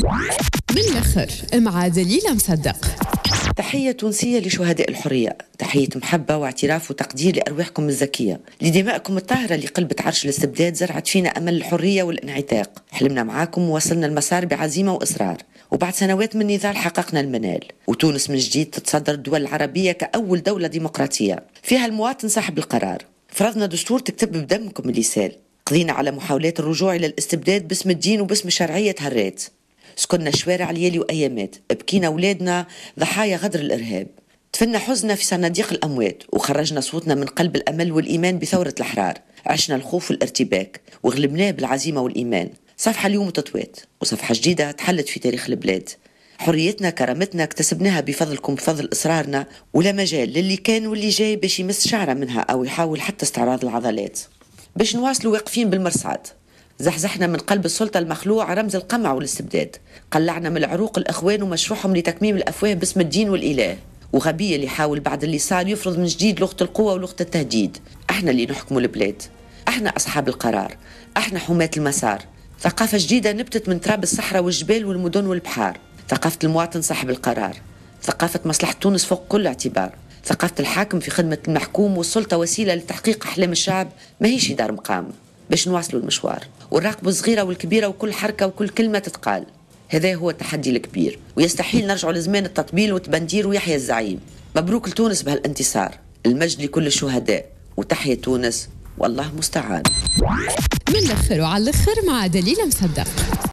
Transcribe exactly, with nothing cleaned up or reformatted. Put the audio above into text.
من الآخر مع دليلة مصدق. تحية تونسية لشهداء الحرية، تحية محبة واعتراف وتقدير لأرواحكم الزكية، لدمائكم الطاهرة اللي قلبت عرش الاستبداد زرعت فينا أمل الحرية والانعتاق. حلمنا معاكم ووصلنا المسار بعزيمة وإصرار، وبعد سنوات من نضال حققنا المنال، وتونس من جديد تتصدر الدول العربية كأول دولة ديمقراطية فيها المواطن صاحب القرار. فرضنا دستور تكتب بدمكم اللي سال، قضينا على محاولات الرجوع إلى الاستبداد باسم الدين وباسم الشرعية تهرات، سكننا الشوارع ليالي وأيامات، بكينا أولادنا ضحايا غدر الإرهاب، تفلنا حزننا في صناديق الأموات، وخرجنا صوتنا من قلب الأمل والإيمان بثورة الأحرار. عشنا الخوف والارتباك وغلبناه بالعزيمة والإيمان. صفحة اليوم تطوات وصفحة جديدة تحلت في تاريخ البلاد. حريتنا كرامتنا اكتسبناها بفضلكم، بفضل إصرارنا، ولا مجال للي كان واللي جاي باش يمس شعرة منها أو يحاول حتى استعراض العضلات. باش نواصلوا واقفين بالمرصاد، زحزحنا من قلب السلطة المخلوع رمز القمع والاستبداد، قلعنا من العروق الأخوان ومشروعهم لتكميم الأفواه باسم الدين والإله، وغبية اللي يحاول بعد اللي صار يفرض من جديد لغة القوة ولغة التهديد. احنا اللي نحكموا البلاد، احنا أصحاب القرار، احنا حماة المسار. ثقافة جديدة نبتت من تراب الصحراء والجبال والمدن والبحار، ثقافة المواطن صاحب القرار، ثقافة مصلحة تونس فوق كل اعتبار، ثقافة الحاكم في خدمة المحكوم، والسلطة وسيلة لتحقيق أحلام الشعب ما هيش دار مقام. باش نواصلوا المشوار ونراقبوا الصغيرة والكبيرة وكل حركة وكل كلمة تتقال. هذا هو التحدي الكبير، ويستحيل نرجعوا لزمان التطبيل وتبندير ويحيى الزعيم. مبروك لتونس بهالانتصار، المجد لكل الشهداء، وتحيا تونس والله مستعان. من الآخر وعلى الآخر مع دليلة مصدق.